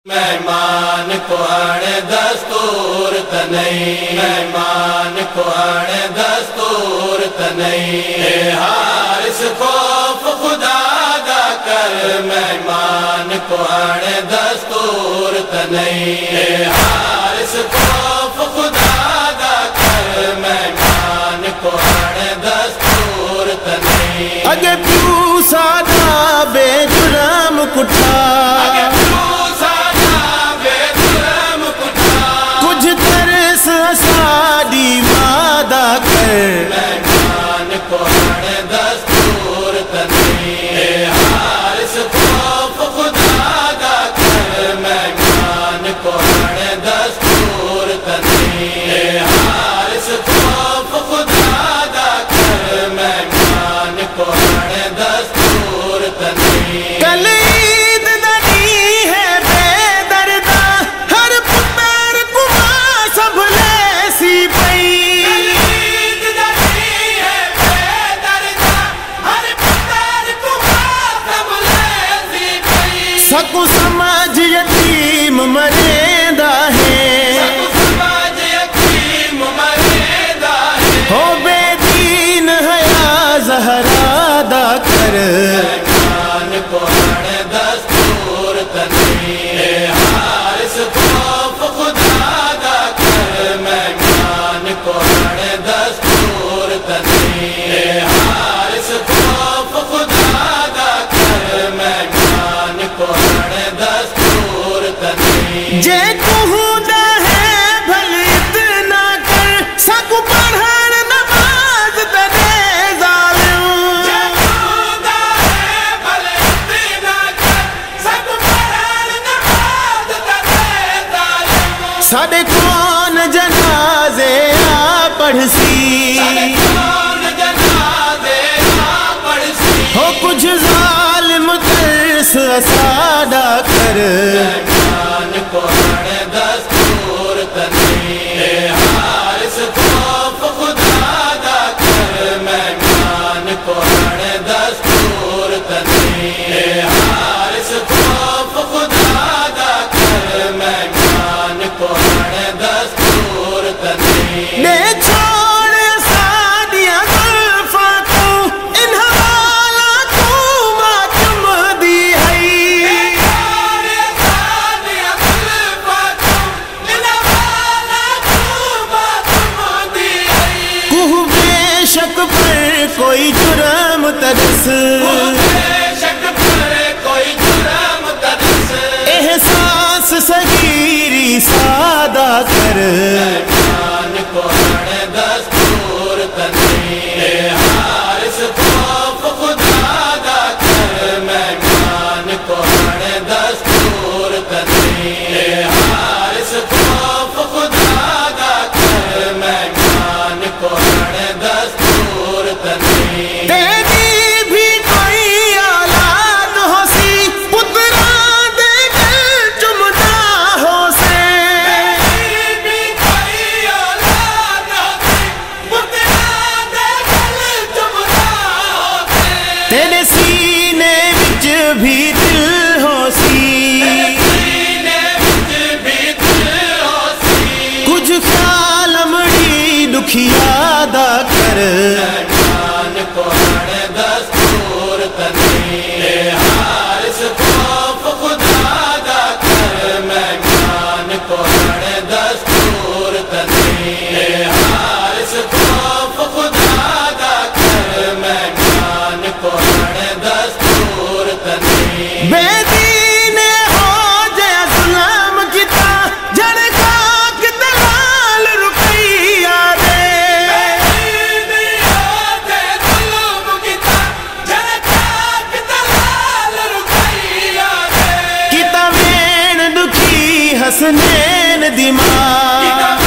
مہمان کو اڑ دستور تنئی، مہمان کو اڑ دستور تنئی، اے حارث خوف خدا دا کر، مہمان کو اڑ دستور تنئی، اے حارث خوف خدا دا کر، مہمان کو اڑ دستور تنئی۔ اگے پیو سادا بے جرم کٹھا، ساڈی وعدہ کر، مہمان کو اڑ دستور تنئی، اے حارث خوف خدا دا کر، مہمان کو اڑ دستور تنئی، اے حارث خوف خدا دا کر، مہمان کو اڑ دستور تنئی۔ سکو سمجھ یتیم مریندہ ہے، ہو بے دین حیا زہرا دا کر، مہمان کو اڑ دستور تنئی، اے حارث خوف خدا دا کر، مہمان کو اڑ دستور تنئی، اے حارث خوف خدا دا کر، مہمان کو اڑ دستور تنئی۔ جے کہوندا ہے بھل اتنا کر، سکو پڑھن نماز تدے ظالم، جے کہوندا ہے بھل اتنا کر، سکو پڑھن نماز تدے ظالم، ساڈے کون جنازے آ پڑھسی، ہو کچھ ظالم ترس ساڈا کر، مہمان کو اڑ دستور تنئی، اے حارث خوف خدا دا کر، مہمان کو اڑ دستور تنئی، اے حارث خوف خدا دا کر، مہمان کو اڑ دستور تنئی۔ لے چھوڑ سادیاں زلفاں کو، ان حوالہ کو ماتم دی ہے، کوہ بے شک پر کوئی جرم ترس، احساس صغیری سادہ کر، مہمان کو اڑ دستور تنئی، اے حارث خوف خدا دا کر، مہمان کو اڑ دستور تنئی، اے حارث خوف خدا دا کر، مہمان کو اڑ دستور تنئی۔ تیری بھی کوئی اولاد ہو سی، پتراں دے گل چمدا ہو سے، تیرے سینے وچ بھی دل ہو سی، کچھ خیال امڑی دکھیا دا کر، مہمان کو اڑ دستور تنئی، اے حارث خوف خدا دا کر، مہمان کو اڑ دستور تنئی، اے حارث خوف خدا دا کر، مہمان کو اڑ دستور تنئی۔ بے دین ہو جے ظلم کیتا، جڑ خاک دلال رقیہ دے، کیتا وین دکھی حسنین دماغ،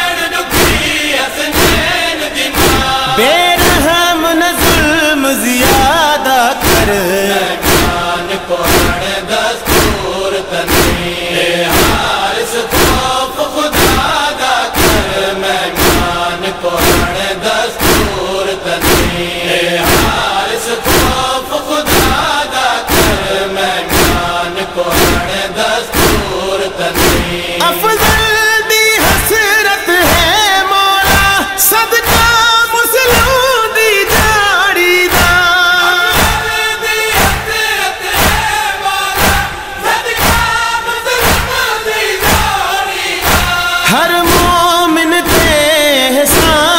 بے رحم نہ ظلم زیادہ کر، مہمان کو اڑ دستور تنئی، اے حارث خوف خدا دا کر، مہمان کو اڑ دستور تنئی، اے حارث خوف خدا دا کر، مہمان کو اڑ دستور ہر مومن تے احسان